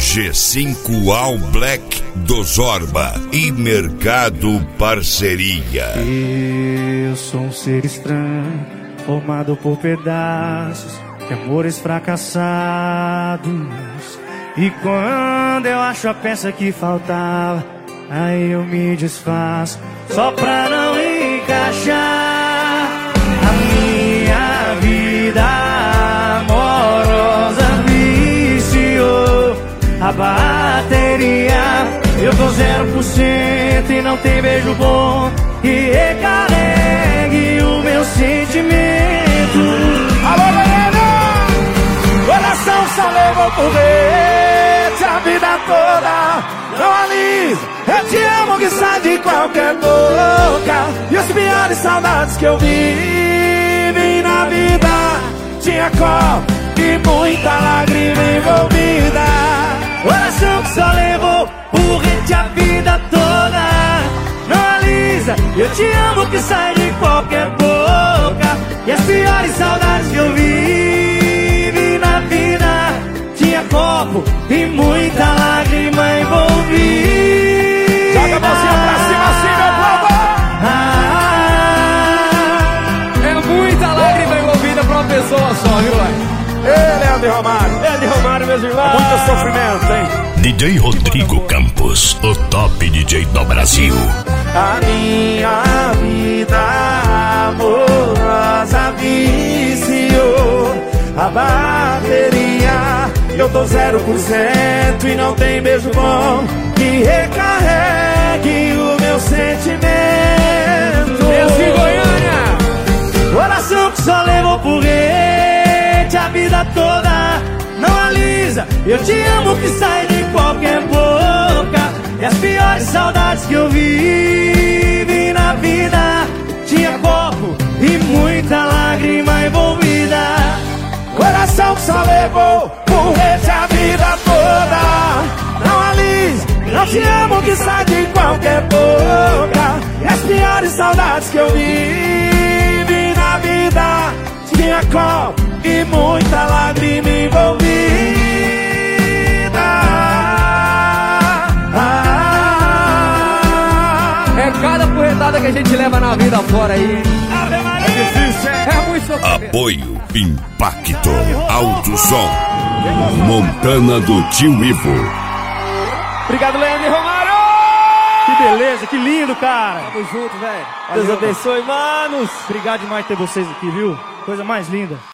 G5 All Black do Zorba e Mercado Parceria. Eu sou um ser estranho, formado por pedaços de amores fracassados. E quando eu acho a peça que faltava, aí eu me desfaço, só pra não encaixar. A minha vida amorosa viciou a bateria. Eu tô 0% e não tem beijo bom que recarregue o meu sentimento. Alô, galera! Coração só levou foguete a vida toda. Não alisa, eu te amo que sai de qualquer boca. E as piores saudades que eu vivi na vida, tinha copo e muita lágrima envolvida. Coração que só levou porrete a vida toda. Não alisa, eu te amo que sai de qualquer boca. E as piores saudades que eu vivi na vida, tinha copo e muita lágrima envolvida. Joga a mãozinha pra cima assim, meu povo! É muita lágrima envolvida pra uma pessoa só, viu, velho? Ele é o de Romário. Ele Romário, meus irmãos. Muito sofrimento, hein? DJ Rodrigo Campos, o top DJ do Brasil. A minha vida amorosa viciou a bateria. Eu tô 0% e não tem beijo bom que recarregue o meu sentimento. Esse Goiânia! Coração que só levou porrete a vida toda. Não alisa, eu te amo que sai de qualquer boca. E as piores saudades que eu vivi na vida, tinha copo e muita lágrima envolvida. Coração que só levou porrete a vida toda. Não alisa, não te amo que sai de qualquer boca. E as piores saudades que eu vivi na vida, tinha copo e muita lágrima envolvida. É cada porretada que a gente leva na vida fora aí. É difícil, hein? É muito sofrimento. Apoio Impacto Alto Som Montana do Tio Ivo. Obrigado, Leandro e Romário! Que beleza, que lindo, cara! Tamo junto, velho. Deus abençoe, manos! Obrigado demais ter vocês aqui, viu? Coisa mais linda.